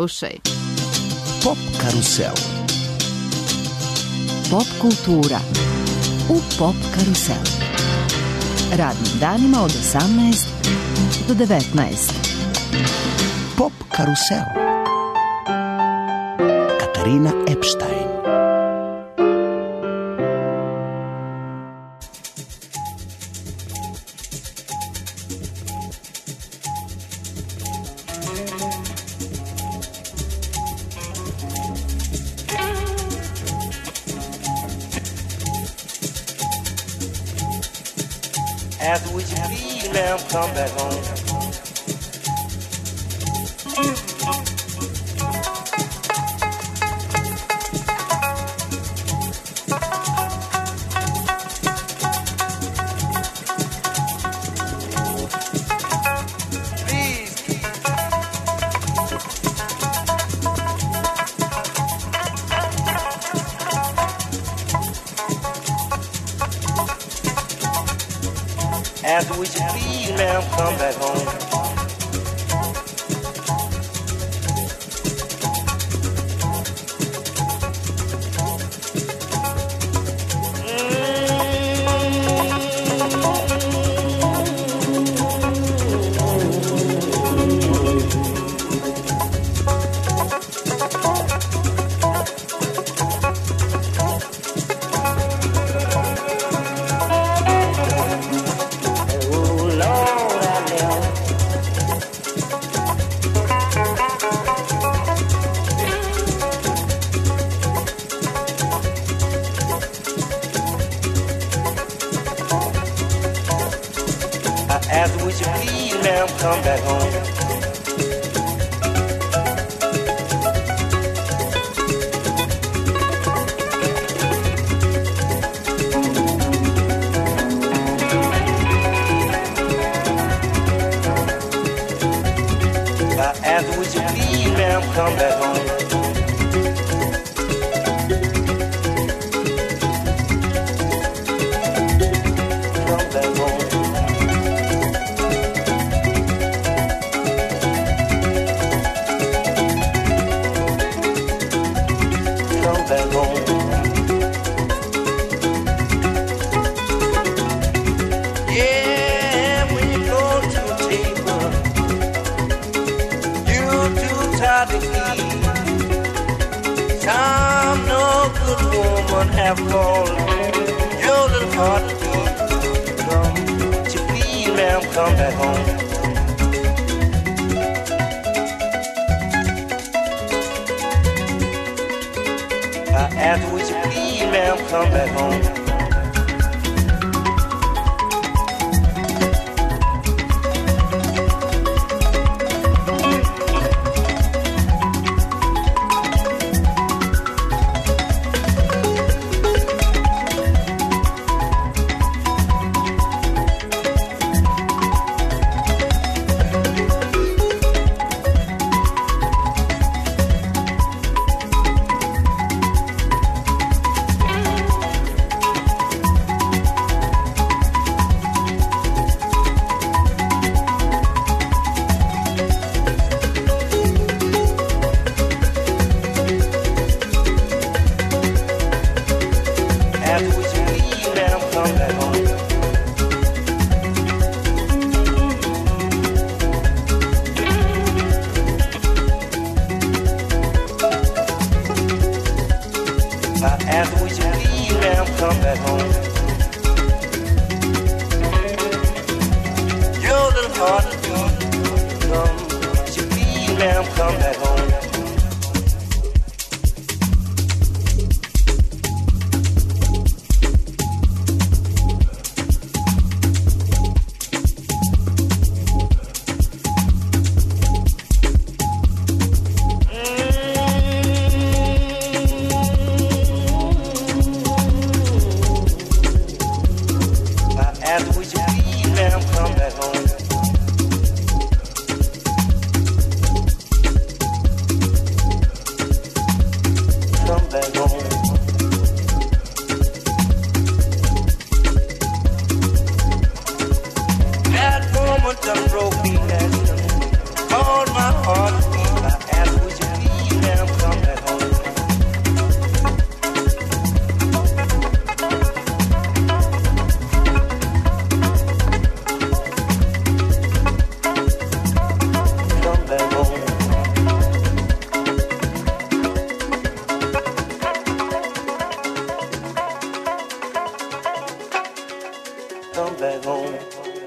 slušaj. Pop karusel. Pop kultura u Pop karuselu. Radnim danima od 18 do 19. Pop karusel. Katarina Epstein. After we should leave, ma'am, come back home. After we should leave, ma'am, come back home. After we should leave, ma'am, come back home. After we should leave, ma'am, come back home. Come back home. Back home. Yeah, when you go to the table, you're too tired to eat. Some no good woman have called your little heart to beat. Come to please, ma'am, come back home. After we should leave, ma'am, come back home. After we should leave, ma'am, come back home. Your little heart to beat. Come to leave, ma'am, come back home. After we should leave, ma'am, come back home. come back home.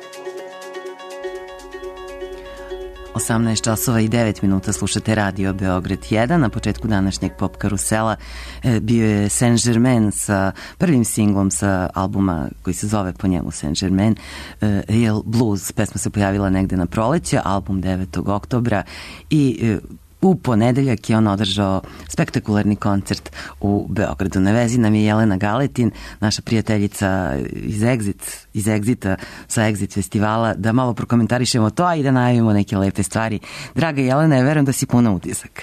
18 časova i 9 minuta slušate Radio Beograd 1. Na početku današnjeg pop karusela bio je Saint-Germain sa prvim singlom sa albuma koji se zove po njemu Saint-Germain, Real Blues. Pesma se pojavila negde na proleće, album 9. oktobra i u ponedeljak je on održao spektakularni koncert u Beogradu. Na vezi nam je Jelena Galetin, naša prijateljica iz Exita, sa Exit festivala, da malo prokomentarišemo to, a i da najavimo neke lepe stvari. Draga Jelena, ja verujem da si puna utisak.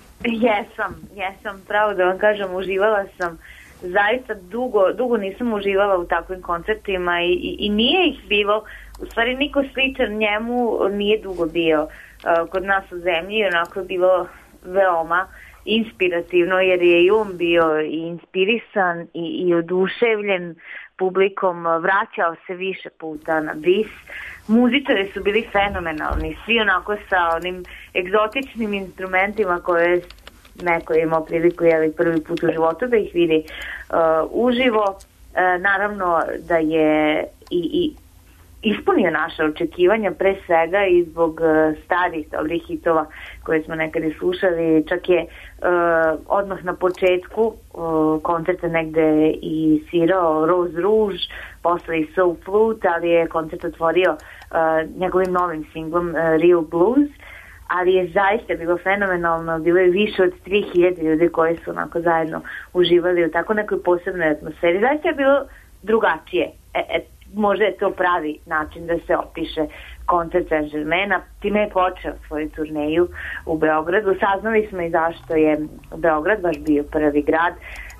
Jesam, pravo da vam kažem, uživala sam. Zaista dugo nisam uživala u takvim koncertima i nije ih bilo, u stvari niko sličan njemu nije dugo bio kod nas u zemlji. Onako je bilo veoma inspirativno, jer je i on bio i inspirisan i oduševljen publikom, vraćao se više puta na bis. Muzičari su bili fenomenalni, svi onako sa onim egzotičnim instrumentima koje neko je imao priliku prvi put u životu da ih vidi uživo. Naravno da je i ispunio naše očekivanja, pre svega i zbog starih dobrih hitova koje smo nekada slušali. Čak je odmah na početku koncerta negde i svirao Rose Rouge, posle i Soul Flute, ali je koncert otvorio njegovim novim singlom Real Blues, ali je zaista bilo fenomenalno. Bilo je više od 3000 ljudi koji su onako zajedno uživali u tako nekoj posebnoj atmosferi. Zaista je bilo drugačije. Možda je to pravi način da se opiše koncert Saint-Germaina. Time je počeo svoju turneju u Beogradu. Saznali smo i zašto je Beograd baš bio prvi grad.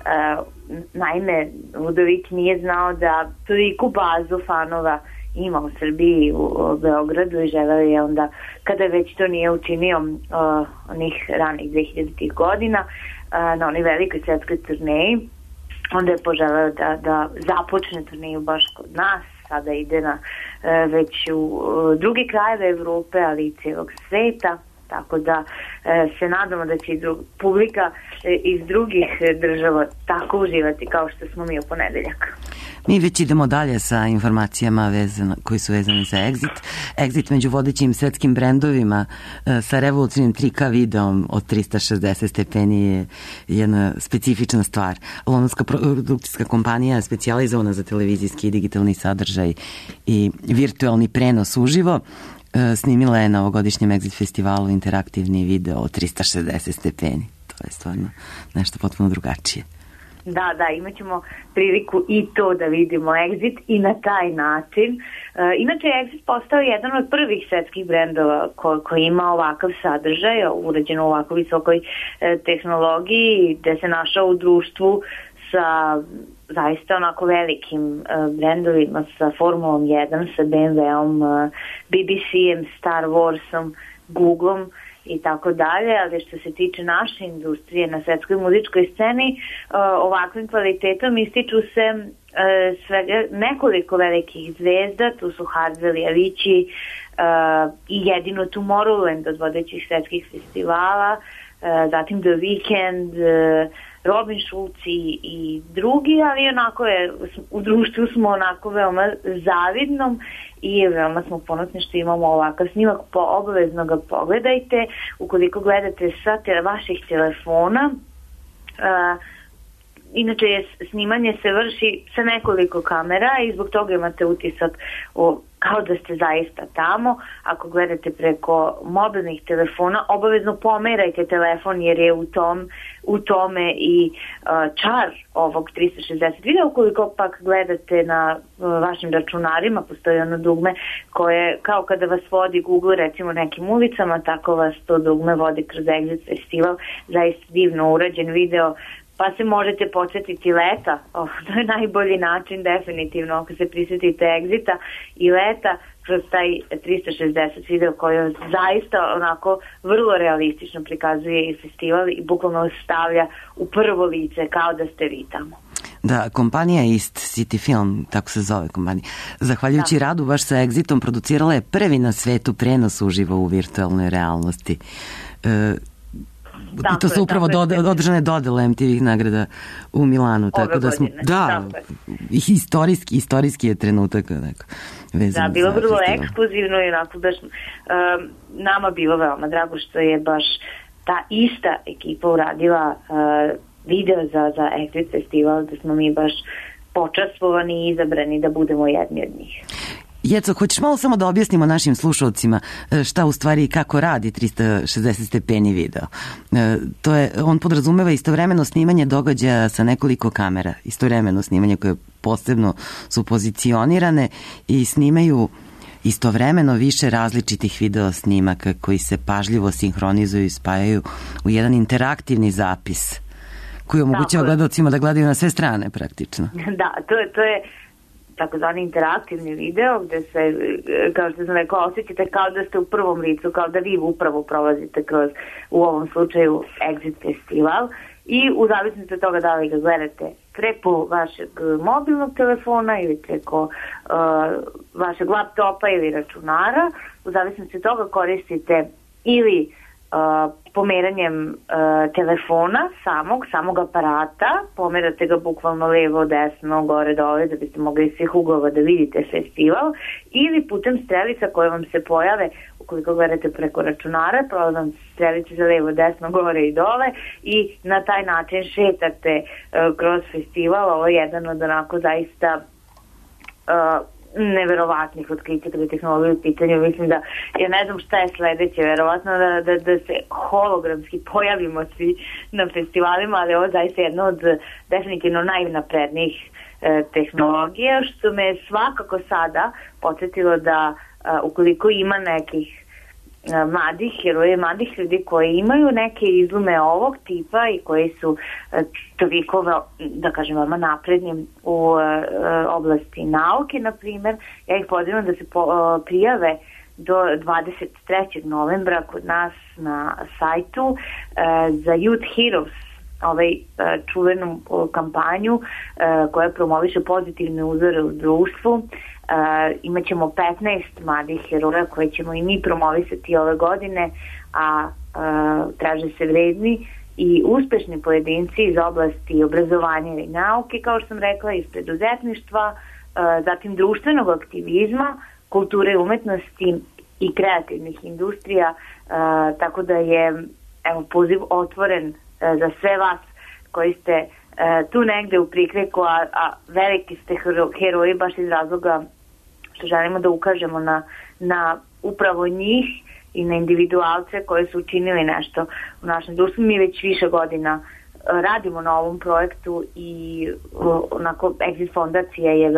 Naime, Ludović nije znao da toliku bazu fanova ima u Srbiji, u Beogradu, i želeo je onda, kada već to nije učinio onih ranih 2000 godina, na onoj velikoj svetskoj turneji, onda je poželeo da započne turneju baš kod nas. Sada ide na već u drugi krajeve Evrope, ali i cijelog sveta, tako da se nadamo da će publika iz drugih država tako uživati kao što smo mi u ponedeljak. Mi već idemo dalje sa informacijama koji su vezani za Exit. Exit među vodećim svetskim brendovima sa revolucionarnim 3K videom od 360 stepeni je jedna specifična stvar. Londonska produkcijska kompanija je specijalizovana za televizijski i digitalni sadržaj i virtualni prenos uživo. Snimila je na ovogodišnjem Exit festivalu interaktivni video od 360 stepeni. To je stvarno nešto potpuno drugačije. Da, imat ćemo priliku i to da vidimo Exit i na taj način. Inače je Exit postao jedan od prvih svetskih brendova koji ima ovakav sadržaj, urađen u ovako visokoj tehnologiji, gde se našao u društvu sa zaista onako velikim brendovima, sa Formulom 1, sa BMW-om, BBC-em, Star Warsom, Google-om i tako dalje, ali što se tiče naše industrije na svetskoj muzičkoj sceni, ovakvim kvalitetom ističu se svega nekoliko velikih zvezda. Tu su Hardwell i Avicii i jedino Tomorrowland od vodećih svetskih festivala, zatim The Weeknd, Robin Schulz i drugi, ali onako u društvu smo onako veoma zavidnom i veoma smo ponosni što imamo ovakav snimak. Obavezno ga pogledajte ukoliko gledate sa vaših telefona. Inače, snimanje se vrši sa nekoliko kamera i zbog toga imate utisak kao da ste zaista tamo. Ako gledate preko mobilnih telefona, obavezno pomerajte telefon, jer je u tome i čar ovog 360 videa. Ukoliko pak gledate na vašim računarima, postoji ono dugme koje, kao kada vas vodi Google recimo nekim ulicama, tako vas to dugme vodi kroz Exit festival. Zaista divno urađen video, pa se možete podsjetiti leta. To je najbolji način definitivno ako se prisjetite Exita i leta kroz taj 360 video koji zaista onako vrlo realistično prikazuje i festival i bukvalno stavlja u prvo lice kao da ste vi tamo. Da, kompanija East City Film, tako se zove kompanija, zahvaljujući radu baš sa Exitom, producirala je prvi na svetu prenos uživo u virtualnoj realnosti. to su upravo održane dodele MTV nagrada u Milanu. Tako da smo, da, istorijski je trenutak neko, vezan. Da, bilo za vrlo festival. ekskluzivno i onako baš nama bilo veoma drago što je baš ta ista ekipa uradila video za Exit festival, da smo mi baš počastvovani i izabrani da budemo jedni od njih. Jeco, hoćeš malo samo da objasnimo našim slušalcima šta u stvari i kako radi 360 stepeni video? On podrazumeva istovremeno snimanje događaja sa nekoliko kamera, istovremeno snimanje koje posebno su pozicionirane i snimaju istovremeno više različitih video snimaka koji se pažljivo sinhronizuju i spajaju u jedan interaktivni zapis koji omogućava gledalcima da gledaju na sve strane praktično. Da, to je takozvani interaktivni video gde se, kao što sam rekao, osjećate kao da ste u prvom licu, kao da vi upravo prolazite kroz, u ovom slučaju, Exit festival i u zavisnosti od toga da li ga gledate preko vašeg mobilnog telefona ili preko vašeg laptopa ili računara, u zavisnosti od toga koristite ili pomeranjem telefona samog aparata, pomerate ga bukvalno levo, desno, gore, dole, da biste mogli iz svih uglova da vidite festival, ili putem strelica koje vam se pojave, ukoliko gledate preko računara, prolaze vam strelice za levo, desno, gore i dole i na taj način šetate kroz festival. Ovo je jedan od onako zaista neverovatnih otkrića kada je tehnologija u pitanju. Mislim da, ja ne znam šta je sledeće, verovatno da se hologramski pojavimo svi na festivalima, ali ovo je zaista jedna od definitivno najnaprednijih tehnologija, što me svakako sada podsjetilo da ukoliko ima nekih mladih heroja, mladih ljudi koji imaju neke izume ovog tipa i koji su toliko, da kažem, veoma napredni u oblasti nauke, na primjer, ja ih pozivam da se prijave do 23. novembra kod nas na sajtu za Youth Heroes, čuvenu kampanju koja promoviše pozitivne uzore u društvu. Imaćemo 15 mladih heroja koje ćemo i mi promovisati ove godine, a traže se vredni i uspešni pojedinci iz oblasti obrazovanja i nauke, kao što sam rekla, iz preduzetništva, zatim društvenog aktivizma, kulture i umetnosti i kreativnih industrija, tako da je poziv otvoren za sve vas koji ste tu negde u prikreku, a veliki ste heroji baš iz razloga što želimo da ukažemo na upravo njih i na individualce koji su učinili nešto u našem društvu. Mi već više godina radimo na ovom projektu i onako Exit fondacija je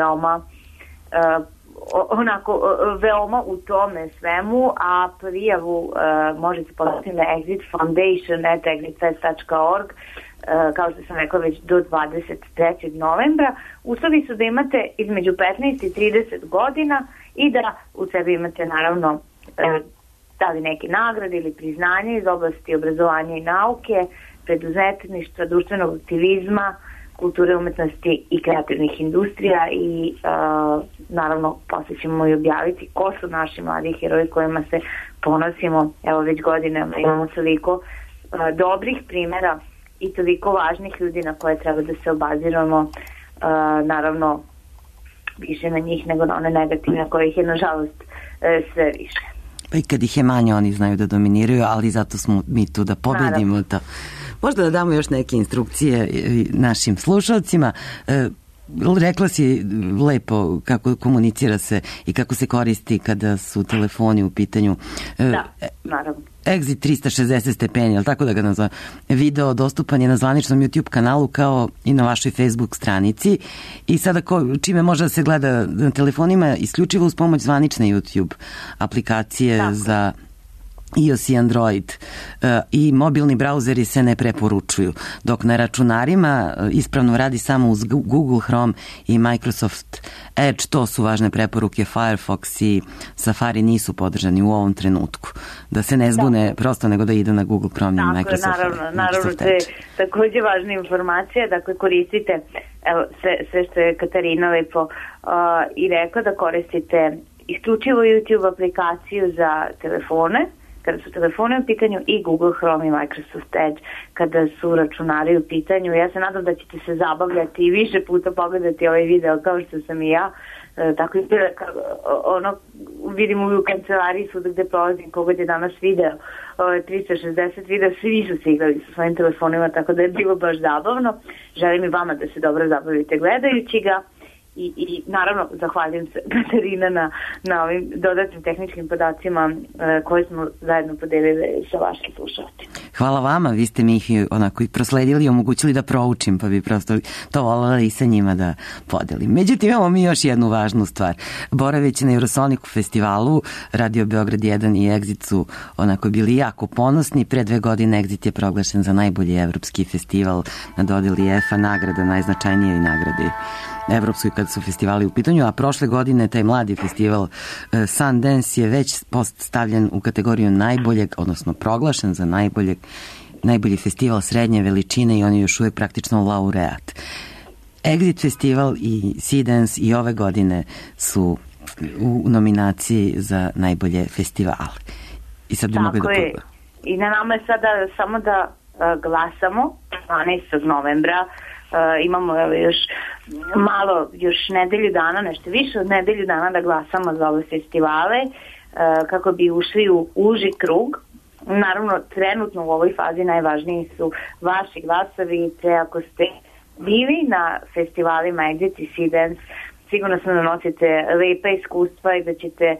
veoma u tome svemu, a prijavu možete poslati na exitfoundation@exitfest.org, kao što sam rekla, već do 23. novembra. Uslovi su da imate između 15 i 30 godina i da u sebi imate naravno da li neke nagrade ili priznanje iz oblasti obrazovanja i nauke, preduzetništva, društvenog aktivizma, kulture, umetnosti i kreativnih industrija i naravno posle ćemo i objaviti ko su naši mladi heroji kojima se ponosimo. Evo već godinama imamo toliko dobrih primjera i toliko važnih ljudi na koje treba da se obaziramo, naravno više na njih nego na one negativne kojih je nažalost sve više. Pa i kad ih je manje oni znaju da dominiraju, ali zato smo mi tu da pobedimo to. Možda da damo još neke instrukcije našim slušalcima. Rekla si lepo kako komunicira se i kako se koristi kada su telefoni u pitanju. Da, naravno. Exit 360 stepeni, ali tako da ga nazovem. Video dostupan je na zvaničnom YouTube kanalu kao i na vašoj Facebook stranici i sada čime može da se gleda na telefonima isključivo uz pomoć zvanične YouTube aplikacije za iOS i Android i mobilni brauzeri se ne preporučuju, dok na računarima ispravno radi samo uz Google Chrome i Microsoft Edge. To su važne preporuke. Firefox i Safari nisu podržani u ovom trenutku. Da se ne zbune prosto, nego da ide na Google Chrome i Microsoft Edge. Naravno, to je takođe važna informacija. Dakle, koristite sve što je Katarina lepo i rekla, da koristite isključivo YouTube aplikaciju za telefone, kada su telefoni u pitanju, i Google Chrome i Microsoft Edge kada su računari u pitanju. Ja se nadam da ćete se zabavljati i više puta pogledati ovaj video kao što sam i ja. Tako i ono vidimo u kancelariji svuda gde prolazim, kogod je danas video 360 video, svi su se igrali sa svojim telefonima, tako da je bilo baš zabavno. Želim i vama da se dobro zabavite gledajući ga. I naravno zahvaljujem se Katarina na ovim dodatnim tehničkim podacima koje smo zajedno podelili sa vašim slušalcima. Hvala vama, vi ste mi ih onako i prosledili i omogućili da proučim, pa bi prosto to voljela i sa njima da podelim. Međutim, imamo mi još jednu važnu stvar. Boraveći na Eurosoniku festivalu, Radio Beograd 1 i Exit su onako bili jako ponosni. Pre 2 godine Exit je proglašen za najbolji evropski festival na dodeli EFA nagrada, najznačajnijoj nagradi evropskoj kada su festivali u pitanju, a prošle godine taj mladi festival Sundance je već postavljen u kategoriju najboljeg, odnosno proglašen za najbolji festival srednje veličine i on je još uvijek praktično laureat. Exit festival i Sundance i ove godine su u nominaciji za najbolje festivale. I sad bi mogli da pogledamo. I na nama je sada samo da glasamo 12. novembra. Imamo još malo, još nedelju dana, nešto više od nedelju dana da glasamo za ove festivale kako bi ušli u uži krug. Naravno, trenutno u ovoj fazi najvažniji su vaši glasovi, te ako ste bili na festivalima Exit i Sundance, sigurno sam da nosite lepa iskustva i da ćete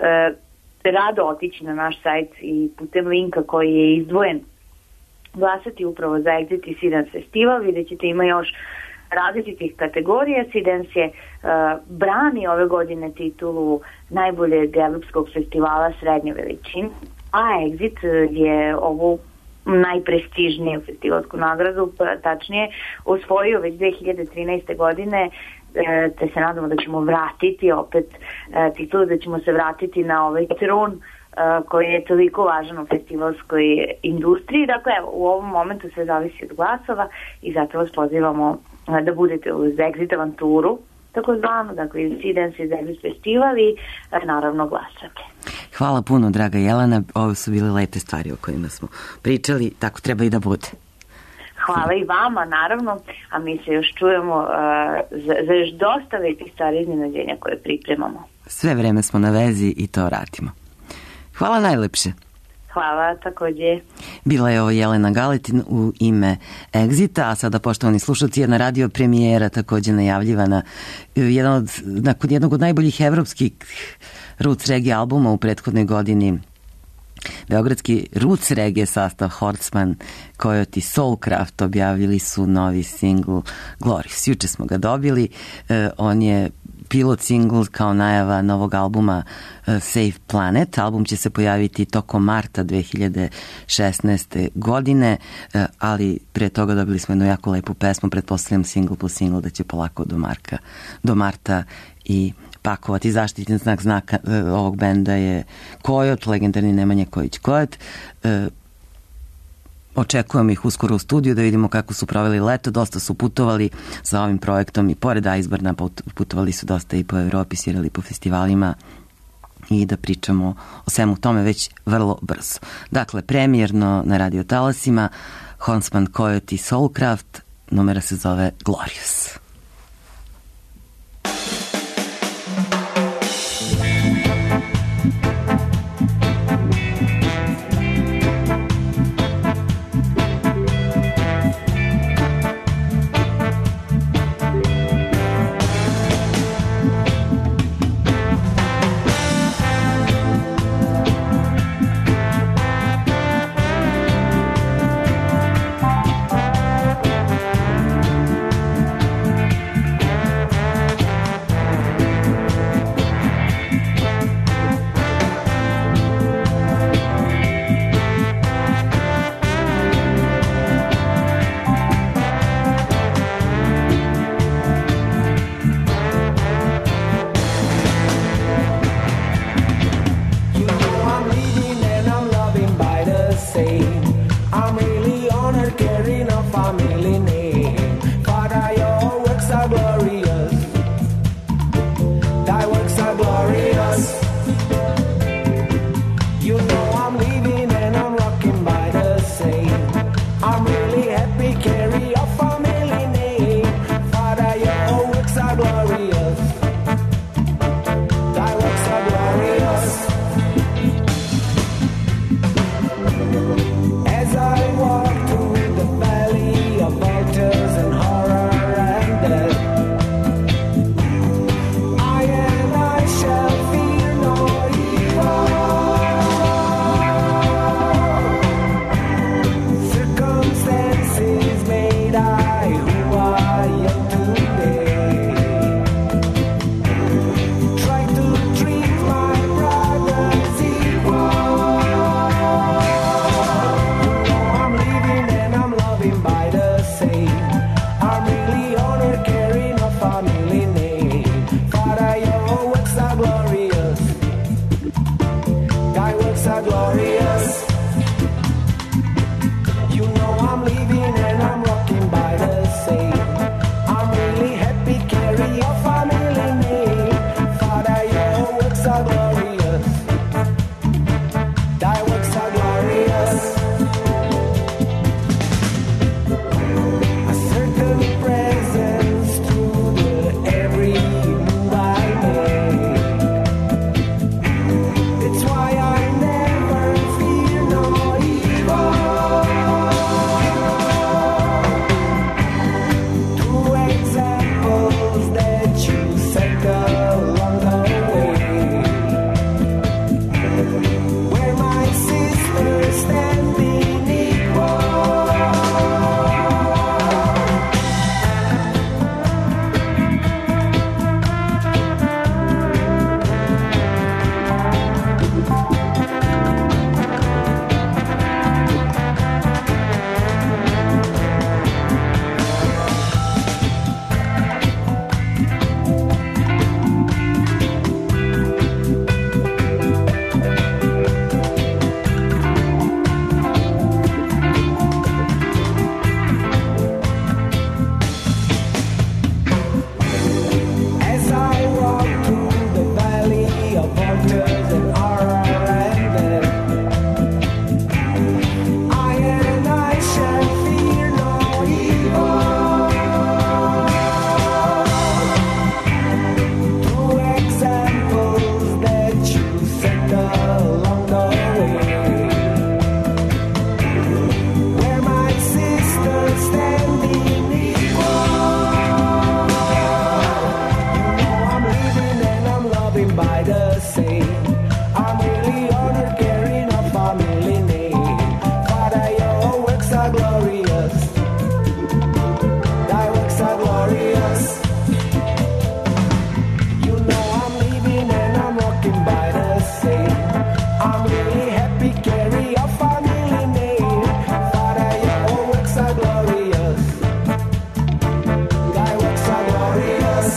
rado otići na naš sajt i putem linka koji je izdvojen glasati upravo za Exit i Sundance festival. Vidjet ćete, ima još različitih kategorija. Sundance je brani ove godine titulu najboljeg evropskog festivala srednje veličine, a Exit je ovu najprestižniju festivalsku nagradu, tačnije osvojio već 2013. godine, te se nadamo da ćemo vratiti opet titulu, da ćemo se vratiti na ovaj tron koji je toliko važan u festivalskoj industriji. Dakle, evo, u ovom momentu sve zavisi od glasova i zato vas pozivamo da budete uz Exit avanturu, tako zvano, dakle, Sundance iz Exit festival i naravno glasate. Hvala puno, draga Jelena. Ovo su bile lepe stvari o kojima smo pričali, tako treba i da bude. Hvala i vama, naravno, a mi se još čujemo za još dosta lepih stvari iznenađenja koje pripremamo. Sve vreme smo na vezi i to radimo. Hvala najlepše. Hvala, takođe. Bila je ovo Jelena Galetin u ime Exita, a sada, poštovani slušalci, jedna radio premijera takođe najavljivana, nakon jednog od najboljih evropskih roots reggae albuma u prethodnoj godini. Beogradski roots reggae sastav Horseman, Coyote i Soulcraft objavili su novi singl Glorious. Juče smo ga dobili, on je pilot single kao najava novog albuma Safe Planet. Album će se pojaviti tokom marta 2016. godine, ali pre toga dobili smo jednu jako lepu pesmu, pretpostavljam single po single da će polako do marta i pakovati. Zaštitni znaka ovog benda je Coyote, legendarni Nemanja Kojić-Coyote. Očekujemo ih uskoro u studiju da vidimo kako su proveli leto. Dosta su putovali sa ovim projektom i pored Iceberga putovali su dosta i po Evropi, svirali po festivalima i da pričamo o svemu tome već vrlo brzo. Dakle, premijerno na Radio Talasima Horseman, Coyote i Soulcraft, numera se zove Glorious. works are glorious. You know I'm leaving and I'm walking by the sea. I'm really happy, carry your family name. Father, your works are glorious. Thy works are glorious. A certain presence through the every move I make. It's why I never fear no evil. Two examples that you set along the way, where my sisters standing equal. As I walk through the valley of waters and Ararat, I shall fear no evil. Two examples that you set along the way, where my sisters standing equal. I'm living and I'm loving by the same. I'm really honored carrying a family name. Father, your works are glorious. Thy works are glorious. You know I'm living and I'm walking by the same. I'm really happy carry a family name. Father, your works are glorious. Thy works are glorious.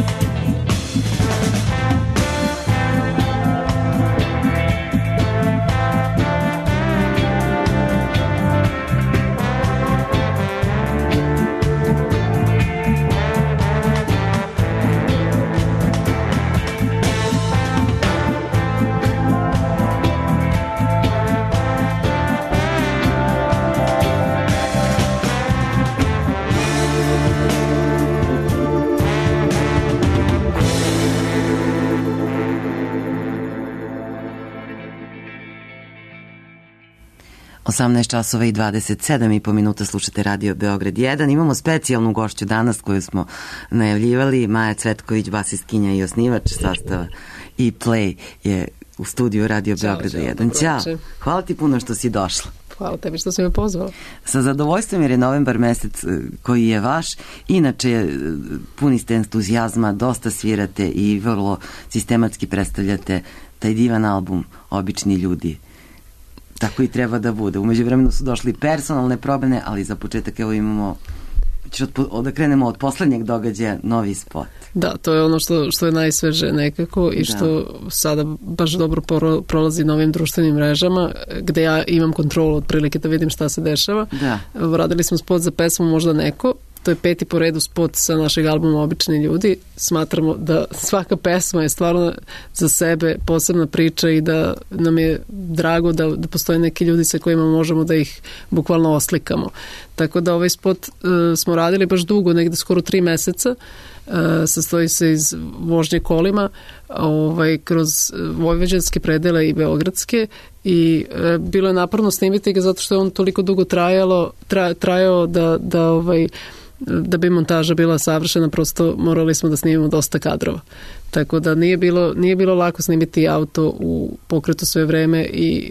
časova i 27,5 minuta slušate Radio Beograd 1. Imamo specijalnu gošću danas koju smo najavljivali. Maja Cvetković, basistkinja i osnivač sastava i Play je u studiju Radio Beograda 1. Ćao, hvala ti puno što si došla. Hvala tebi što si me pozvala. Sa zadovoljstvom jer je novembar mesec koji je vaš. Inače, puni ste entuzijazma, dosta svirate i vrlo sistematski predstavljate taj divan album Obični ljudi. Tako i treba da bude. Umeđu vremenu su došli personalne promene, ali za početak evo imamo, da krenemo od poslednjeg događaja, novi spot. Da, to je ono što je najsveže nekako i što sada baš dobro prolazi na ovim društvenim mrežama, gde ja imam kontrolu otprilike da vidim šta se dešava. Da. Radili smo spot za pesmu Možda neko. To je 5. po redu spot sa našeg albuma Obični ljudi. Smatramo da svaka pesma je stvarno za sebe posebna priča i da nam je drago da postoje neki ljudi sa kojima možemo da ih bukvalno oslikamo. Tako da ovaj spot smo radili baš dugo, negde skoro 3 meseca. Sastoji se iz vožnje kolima kroz vojvođanske predele i beogradske i bilo je naporno snimiti ga zato što je on toliko dugo trajao da bi montaža bila savršena, prosto morali smo da snimimo dosta kadrova. Tako da nije bilo lako snimiti auto u pokretu sve vreme i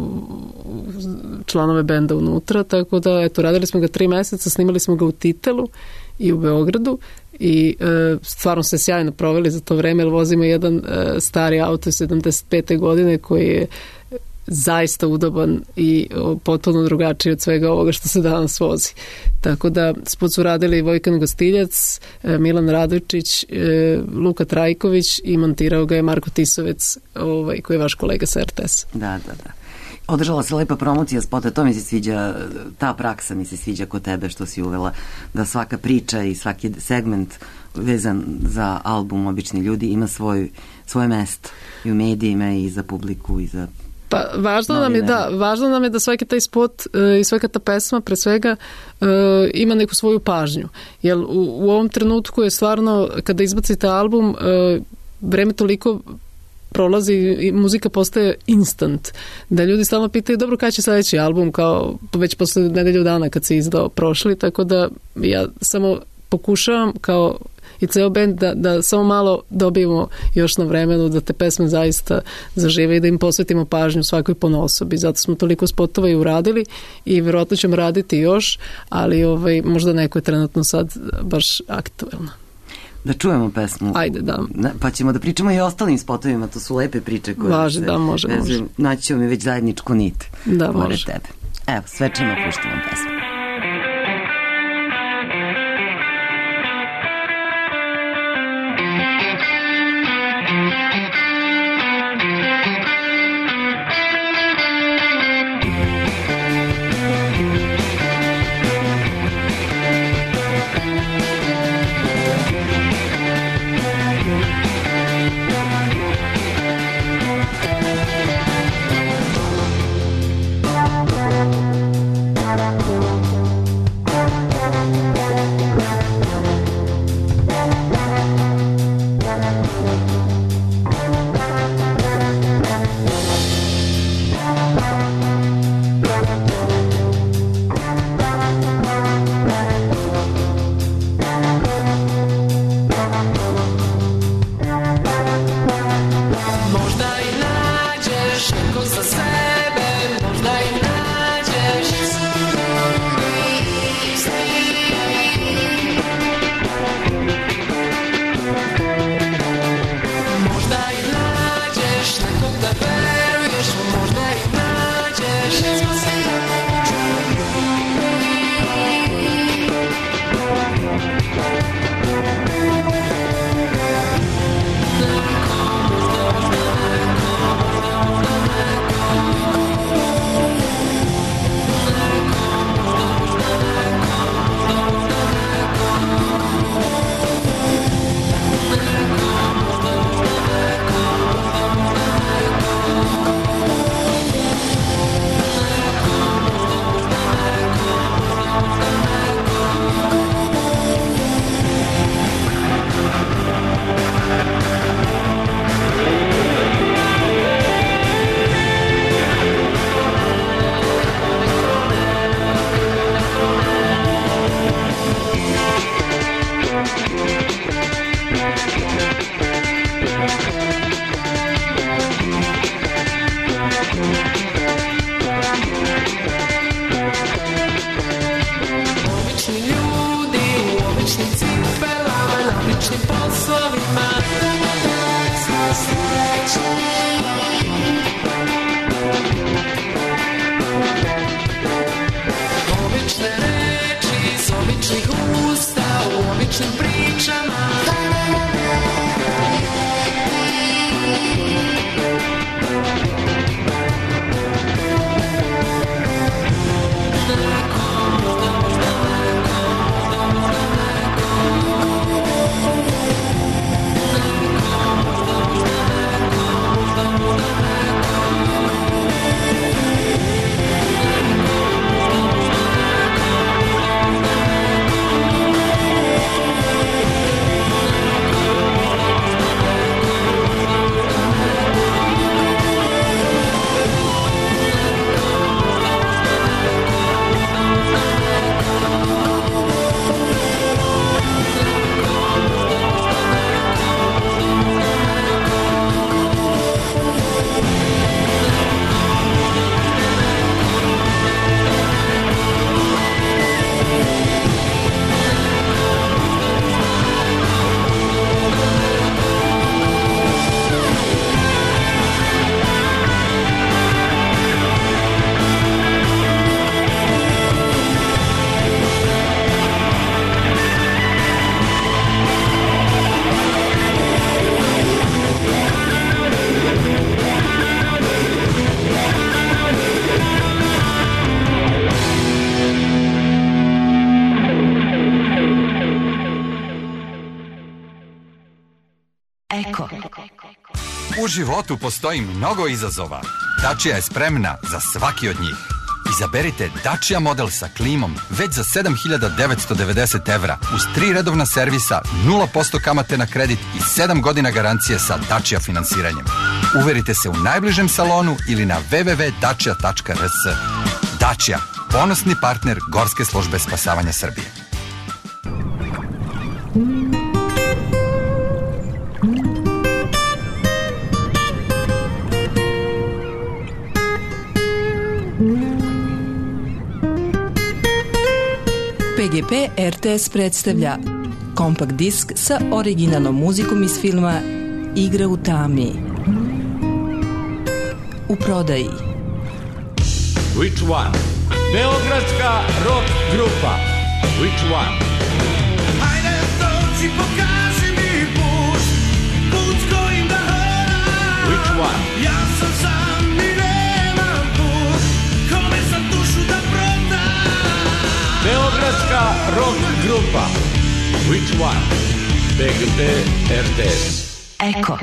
članove benda unutra, tako da radili smo ga 3 meseca, snimali smo ga u Titelu i u Beogradu i stvarno se sjajno proveli za to vreme, jer vozimo jedan stari auto iz 75. godine koji je zaista udoban i potpuno drugačiji od svega ovoga što se danas vozi. Tako da spot su radili Vojkan Gostiljac, Milan Radojčić, Luka Trajković i montirao ga je Marko Tisovec, koji je vaš kolega sa RTS. Da. Održala se lepa promocija spota, to mi se sviđa, ta praksa mi se sviđa kod tebe što si uvela, da svaka priča i svaki segment vezan za album Obični ljudi ima svoje mesto i u medijima i za publiku i za... Pa važno nam je da svaki taj spot i svaka ta pesma pre svega ima neku svoju pažnju. Jer u ovom trenutku je stvarno, kada izbacite album, vreme toliko prolazi i muzika postaje instant. Da ljudi stalno pitaju, dobro, kada će sledeći album, kao već posle nedelju dana kad se izdao prošli, tako da ja samo pokušavam kao i ceo band da samo malo dobijemo još na vremenu, da te pesme zaista zažive i da im posvetimo pažnju svakoj ponosobi. Zato smo toliko spotova i uradili i verovatno ćemo raditi još, ali možda neko je trenutno sad baš aktuelno. Da čujemo pesmu. Ajde, da. Pa ćemo da pričamo i o ostalim spotovima, to su lepe priče koje važe, da, može. Naći ćemo mi već zajedničku nit. Da, može. Tebe. Evo, svečano puštamo pesmu. U životu postoji mnogo izazova. Dacia je spremna za svaki od njih. Izaberite Dacia model sa klimom već za 7.990 evra uz 3 redovna servisa, 0% kamate na kredit i 7 godina garancije sa Dacia finansiranjem. Uverite se u najbližem salonu ili na www.dacia.rs. Dacia, ponosni partner Gorske službe spasavanja Srbije. PGP RTS predstavlja kompakt disk sa originalnom muzikom iz filma Igra u tami. U prodaji Which one? Beogradska rock grupa Which one? Hajde dođi, pokaži mi put, put kojim da hodam. Which one? Ja sam sam i nemam put, kome sam dušu da prodam. Beogradska rock grupa Which one? PGP RTS. Eko.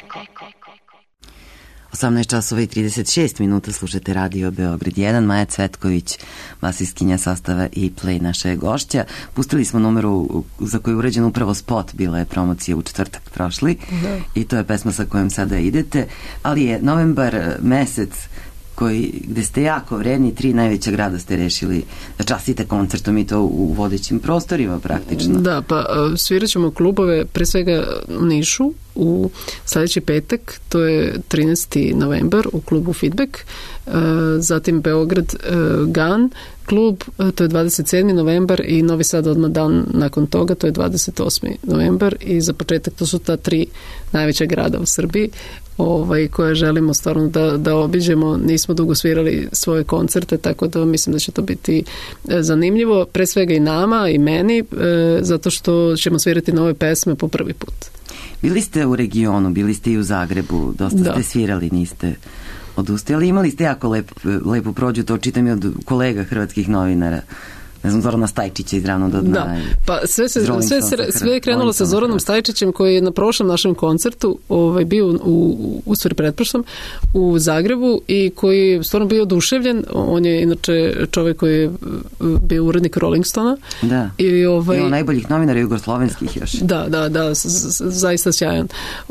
18 časova i 36 minuta slušate Radio Beograd 1, Maja Cvetković, basistkinja sastava i Play naša je gošća. Pustili smo numeru za koju je urađen upravo spot, bila je promocija u četvrtak prošli i to je pesma sa kojom sada idete, ali je novembar mesec gde ste jako vredni, 3 najveća grada ste rešili da častite koncertom i to u vodećim prostorima praktično. Da, pa svirat ćemo klubove pre svega u Nišu u sledeći petak, to je 13. novembar u klubu Feedback, zatim Beograd GAN klub, to je 27. novembar i Novi Sad odmah dan nakon toga, to je 28. novembar i za početak to su ta 3 najveća grada u Srbiji koje želimo stvarno da obiđemo. Nismo dugo svirali svoje koncerte, tako da mislim da će to biti zanimljivo, pre svega i nama i meni, zato što ćemo svirati nove pesme po prvi put. Bili ste u regionu, bili ste i u Zagrebu, dosta ste svirali, niste odustajali. Imali ste jako lepu prođu, to čitam i od kolega hrvatskih novinara. Ne znam, Zorana Stajčića iz Ravnog do dna. Da, pa sve je krenulo sa Zoranom Stajčićem koji je na prošlom našem koncertu bio u stvari pretprošlom u Zagrebu i koji je stvarno bio oduševljen. On je inače čovjek koji je bio urednik Rolling Stona. Da, bio najboljih novinara jugoslovenskih još. Da, zaista sjajan.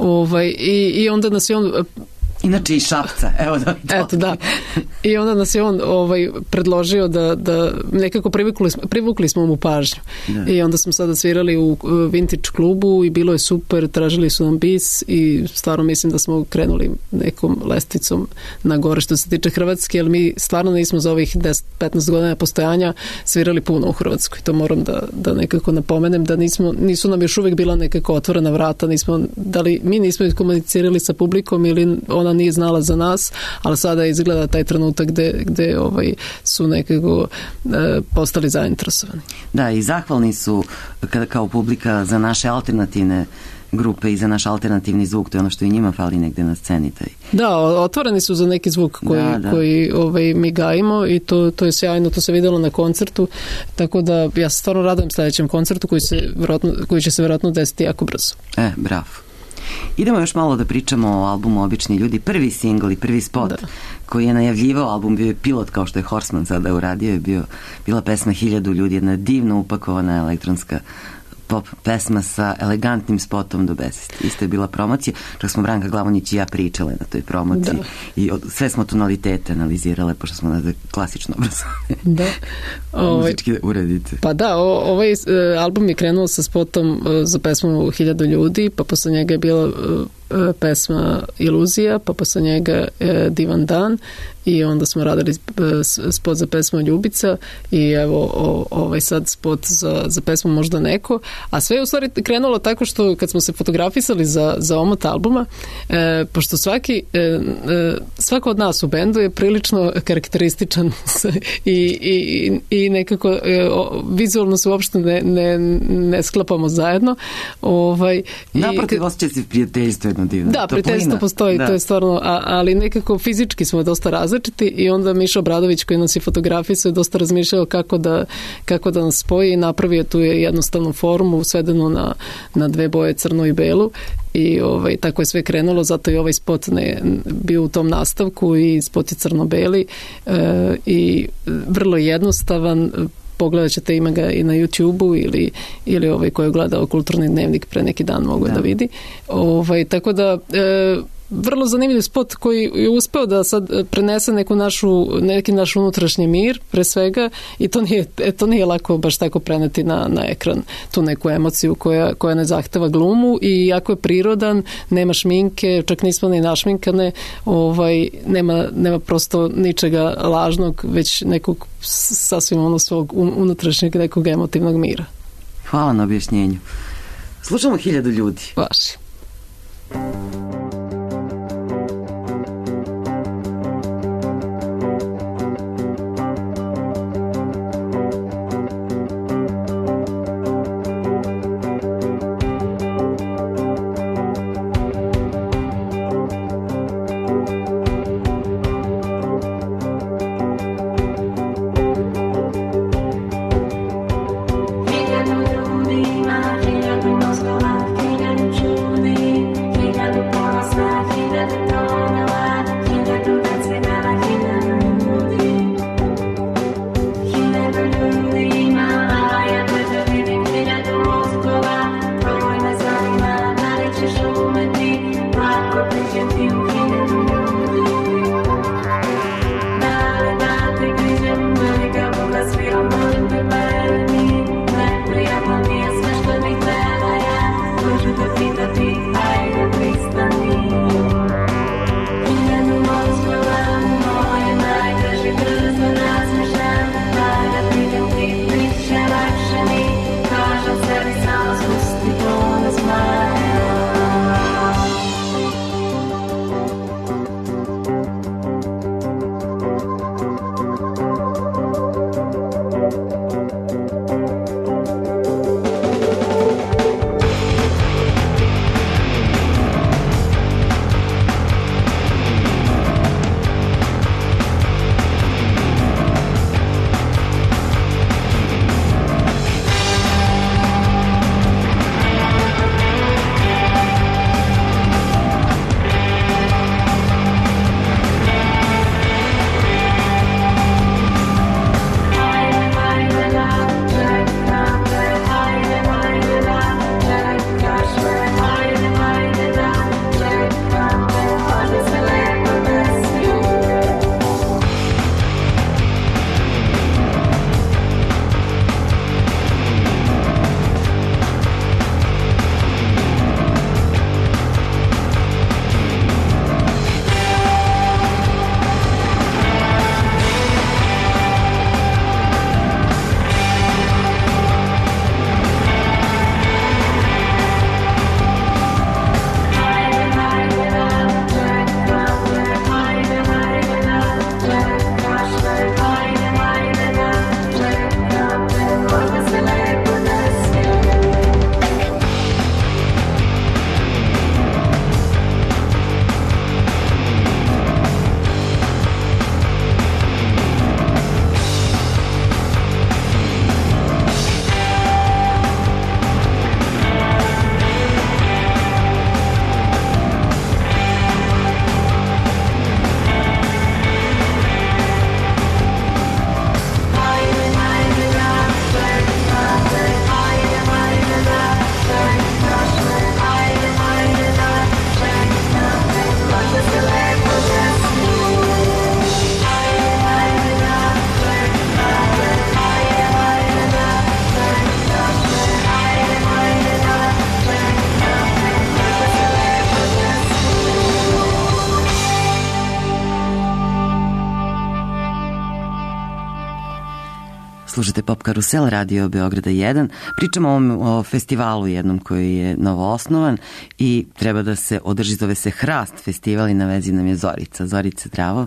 I onda nas je on... Inače i Šapca, evo da. Eto, da. I onda nas je on predložio da nekako privukli smo mu pažnju. Da. I onda smo sada svirali u Vintage klubu i bilo je super, tražili su nam bis i stvarno mislim da smo krenuli nekom lestvicom na gore što se tiče Hrvatske, jer mi stvarno nismo za ovih 10-15 godina postojanja svirali puno u Hrvatskoj. To moram da nekako napomenem, da nisu nam još uvijek bila nekako otvorena vrata, mi nismo komunicirali sa publikom ili ona nije znala za nas, ali sada izgleda taj trenutak gde su nekako postali zainteresovani. Da, i zahvalni su kao publika za naše alternativne grupe i za naš alternativni zvuk, to je ono što i njima fali negde na sceni. Da, otvoreni su za neki zvuk koji mi gajimo i to je sjajno, to se videlo na koncertu, tako da ja se stvarno radujem sledećem koncertu koji će se vjerojatno desiti jako brzo. Bravo. Idemo još malo da pričamo o albumu Obični ljudi. Prvi singl i prvi spot koji je najavljivao album, bio je pilot kao što je Horseman sada uradio, je bila pesma 1000 ljudi, jedna divno upakovana elektronska pop pesma sa elegantnim spotom do besvesti. Isto je bila promocija, čak smo Branka Glavonić i ja pričale na toj promociji i sve smo tonalitete analizirale, pošto smo na klasično obrazovanje. Da. Muzički uredite. Pa da, ovaj album je krenuo sa spotom za pesmu 1000 ljudi, pa posle njega je bila pesma Iluzija, pa posle njega Divan dan i onda smo radili spot za pesmu Ljubica i evo ovaj sad spot za pesmu Možda neko, a sve je u stvari krenulo tako što kad smo se fotografisali za omot albuma, pošto svako od nas u bendu je prilično karakterističan i nekako vizualno se uopšte ne sklapamo zajedno. Naprotiv, osjeća se prijateljstvo jedno divno. Da, prijateljstvo postoji, to je stvarno, ali nekako fizički smo dosta različiti i onda Miša Obradović koji nas je fotografisao je dosta razmišljao kako da nas spoji i napravio tu je jednostavnu formu svedenu na 2 boje, crnu i belu i tako je sve krenulo, zato i ovaj spot bio u tom nastavku i spot je crno-beli i vrlo jednostavan. Pogledat ćete, ima ga i na YouTube-u ili ko je gledao Kulturni dnevnik pre neki dan mogu da vidi. Tako da vrlo zanimljiv spot koji je uspeo da sad prenese neki naš unutrašnji mir pre svega i to nije lako baš tako preneti na ekran, tu neku emociju koja ne zahteva glumu i jako je prirodan, nema šminke, čak nismo ni našminkane, nema prosto ničega lažnog, već nekog sasvim svog unutrašnjeg nekog emotivnog mira. Hvala na objašnjenju. Slušamo 1000 ljudi. Vaši. Slušate Pop Karusel, radio Beograda 1. Pričamo o festivalu jednom koji je novoosnovan i treba da se održi, zove se Hrast festival i na vezi nam je Zorica. Zorica, zdravo.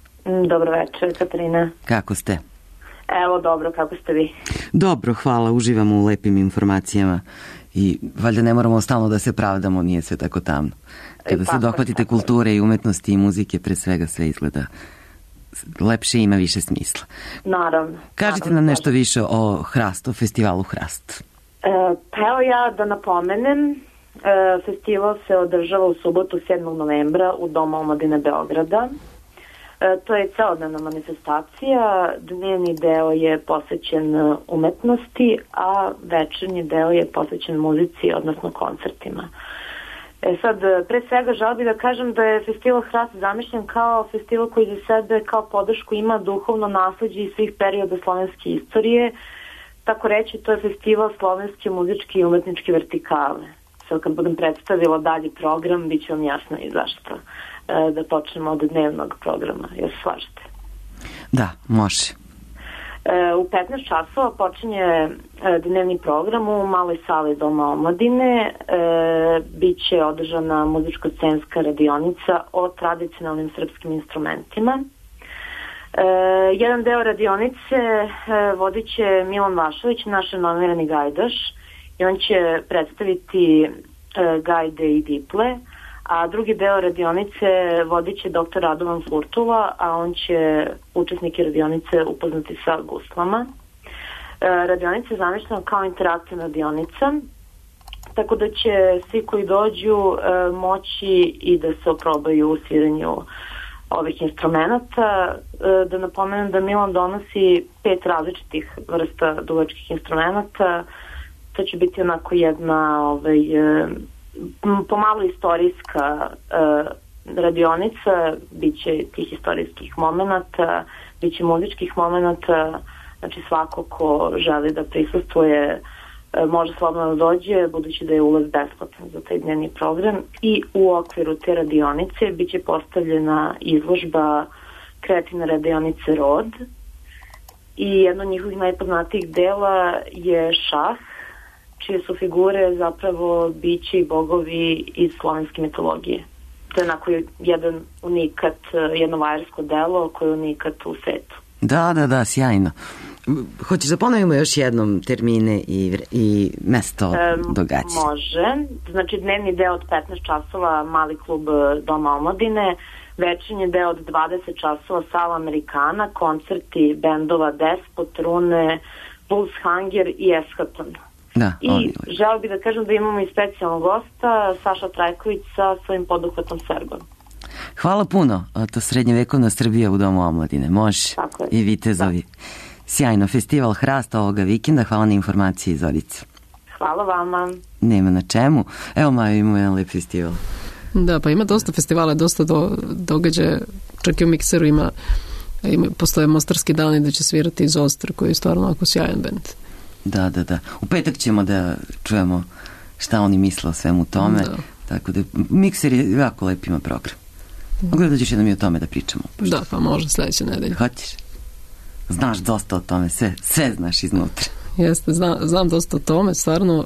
Dobro večer, Katarina. Kako ste? Evo, dobro, kako ste vi? Dobro, hvala, uživamo u lepim informacijama i valjda ne moramo stalno da se pravdamo, nije sve tako tamno. Kada se dohvatite kulture i umetnosti i muzike, pre svega sve izgleda lepše i ima više smisla. Naravno. Kažite nam nešto više o Hrastu, festivalu Hrast. Pa evo ja da napomenem, Festival se održava u subotu 7. novembra u Domu omladine Beograda. To je celodnevna manifestacija, dnevni deo je posvećen umetnosti, a večernji deo je posvećen muzici, odnosno koncertima. Sad, pre svega želim bih da kažem da je festival Hrast zamišljen kao festival koji za sebe kao podršku ima duhovno nasleđe iz svih perioda slovenske istorije. Tako reći, to je festival slovenske muzičke i umetničke vertikale. Sad kad budem predstavila dalji program, bit će vam jasno i zašto. Da počnemo od dnevnog programa, jel slažete? Da, može. U 15 časova počinje dnevni program u maloj sali Doma omladine. Biće održana muzičko-scenska radionica o tradicionalnim srpskim instrumentima. Jedan deo radionice vodit će Milan Vašović, naš renomirani gajdaš, i on će predstaviti gajde i diple, a drugi deo radionice vodit će dr. Radovan Furtula, a on će učesnike radionice upoznati sa guslama. Radionica je zamišljena kao interaktivna radionica, tako da će svi koji dođu moći i da se oprobaju u sviranju ovih instrumenta. Da napomenem da Milan donosi 5 različitih vrsta duvačkih instrumenta. To će biti onako jedna pomalo istorijska radionica, bit će tih istorijskih momenata, bit će muzičkih momenata, znači svako ko želi da prisustvuje može slobodno da dođe, budući da je ulaz besplatan za taj dnevni program, i u okviru te radionice bit će postavljena izložba kreativne radionice Rod, i jedno od njihovih najpoznatijih dela je šah, čije su figure zapravo biće i bogovi iz slovenske mitologije. To je onako jedan unikat, jedno vajarsko delo koje je unikat u svetu. Da, sjajno. Hoćeš da ponovimo još jednom termine i mesto događaja? Može. Znači dnevni deo od 15 časova Mali klub Doma omladine, večernji deo od 20 časova Sala Amerikana, koncerti bendova Despot, Rune, Puls Hunger i Eschaton. Da, i želeo bih da kažem da imamo i specijalnog gosta, Saša Trajković sa svojim poduhvatom Sergon. Hvala puno, to srednjevekovna Srbija u Domu omladine, može, i vitezovi. Sjajno, festival Hrast ovoga vikenda, hvala na informaciji, Zorica. Hvala vama. Nema na čemu, evo Maja, imamo jedan lep festival. Da, pa ima dosta festivala, dosta događaja, čak i u Mikseru postoje Mostarski dani da će svirati iz Ostra, koji je stvarno ovako sjajan bend. Da. U petak ćemo da čujemo šta oni misle o svemu tome. Da. Tako da, Mikser je jako lep, ima program. Mogu da dođeš jednom i o tome da pričamo? Da, pa može sledeće nedelje. Hoćeš? Znaš dosta o tome, sve znaš iznutra. Jeste, znam dosta o tome, stvarno.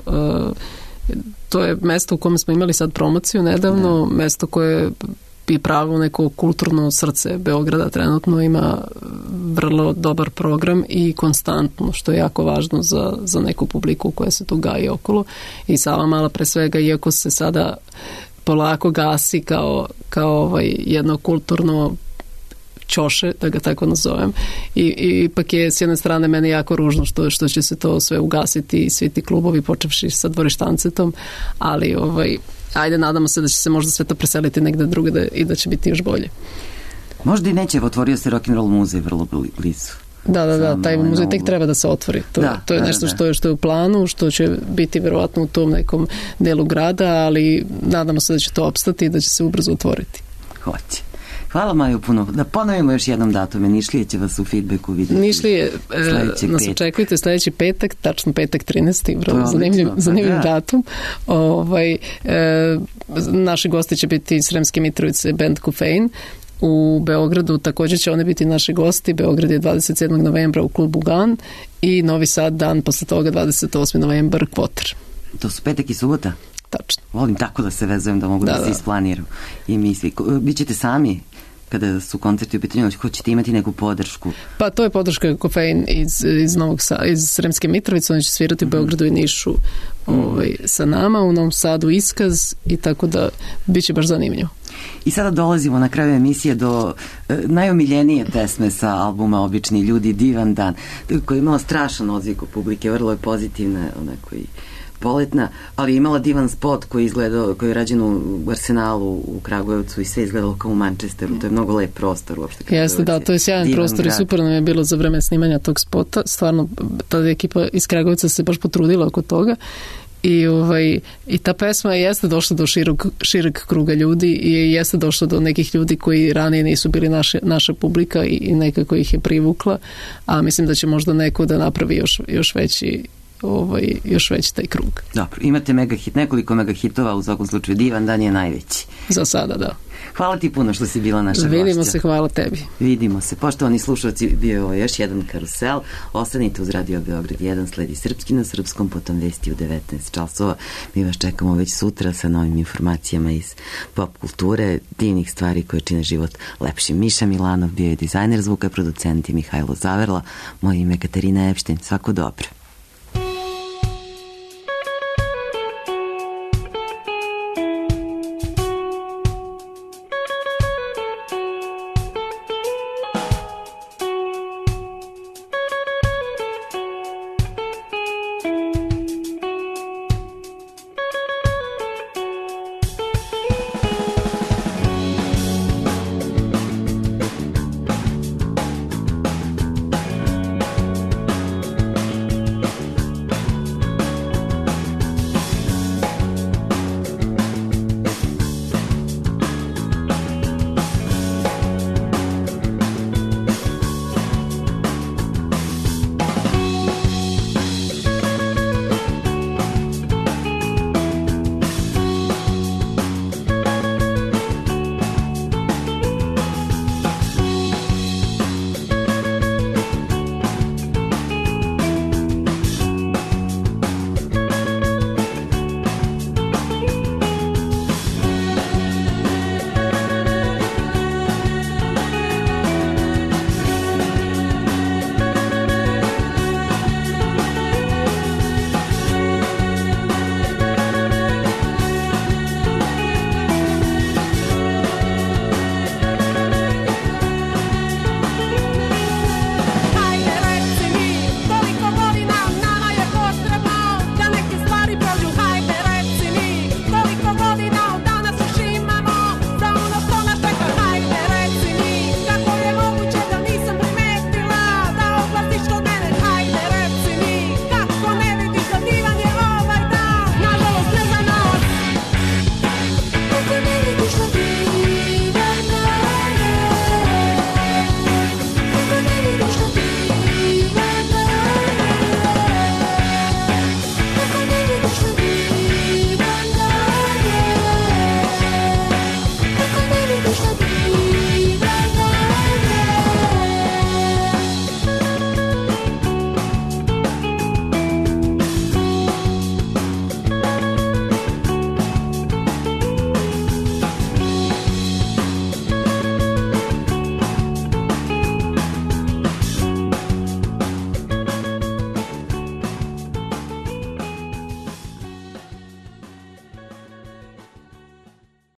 To je mesto u kome smo imali sad promociju nedavno, mesto koje i pravo neko kulturno srce Beograda trenutno ima vrlo dobar program i konstantno, što je jako važno za neku publiku koja se tu gaji okolo. I Savamala pre svega, iako se sada polako gasi kao jedno kulturno ćoše, da ga tako nazovem, i ipak je s jedne strane meni jako ružno što će se to sve ugasiti i svi ti klubovi počevši sa Dvorištancetom, ali ajde, nadamo se da će se možda sve to preseliti negde druge i da će biti još bolje. Možda i neće, otvorio se rock'n'roll muzej vrlo blizu. Da, taj muzej tek treba da se otvori. To je nešto što je u planu, što će biti verovatno u tom nekom delu grada, ali nadamo se da će to opstati i da će se ubrzo otvoriti. Hoće. Hvala Maju puno. Da ponovimo još jednom datume. Nišlije će vas u feedbacku vidjeti. Nišlije nas očekujte sledeći petak, tačno petak 13. Vrlo zanimljiv datum. Naši gosti će biti iz Sremske Mitrovice, band Kufein. U Beogradu također će oni biti naši gosti. Beograd je 27. novembra u klubu GAN i Novi Sad dan posle toga 28. novembar Kvoter. To su petak i subota? Tačno. Volim tako da se vezujem, da mogu da se isplaniram. I mi svi. Bićete sami kada su koncerti u pitanju, hoćete imati neku podršku? Pa to je podrška Kofein iz Sremske Mitrovice, oni će svirati u Beogradu i Nišu sa nama, u Novom Sadu Iskaz, i tako da bit će baš zanimljivo. I sada dolazimo na kraju emisije do najomiljenije pesme sa albuma Obični ljudi, Divan dan, koja je imala strašan odziv u publike, vrlo je pozitivna, onako i poletna, ali imala divan spot koji je rađen u Arsenalu u Kragujevcu i sve izgledalo kao u Manchesteru. To je mnogo lep prostor uopšte. Jeste, da, to je sjajan prostor i super nam je bilo za vreme snimanja tog spota. Stvarno, ta ekipa iz Kragujevca se baš potrudila oko toga. I ta pesma jeste došla do šireg kruga ljudi i jeste došla do nekih ljudi koji ranije nisu bili naša publika i nekako ih je privukla, a mislim da će možda neko da napravi još veći taj krug. Dobro, imate nekoliko megahitova, u svakom slučaju Divan dan je najveći. Za sada, da. Hvala ti puno što si bila naša gošća. Vidimo se, hvala tebi. Vidimo se. Poštovani slušalci, bio je ovo još jedan karusel. Ostanite uz Radio Beograd 1, sledi srpski na srpskom, potom vesti u 19 časova. Mi vas čekamo već sutra sa novim informacijama iz pop kulture, divnih stvari koje čine život lepšim. Miša Milanov bio je dizajner zvuka, producent i Mihajlo Zaverla. Moje ime je Katarina Epštajn. Svako dobro.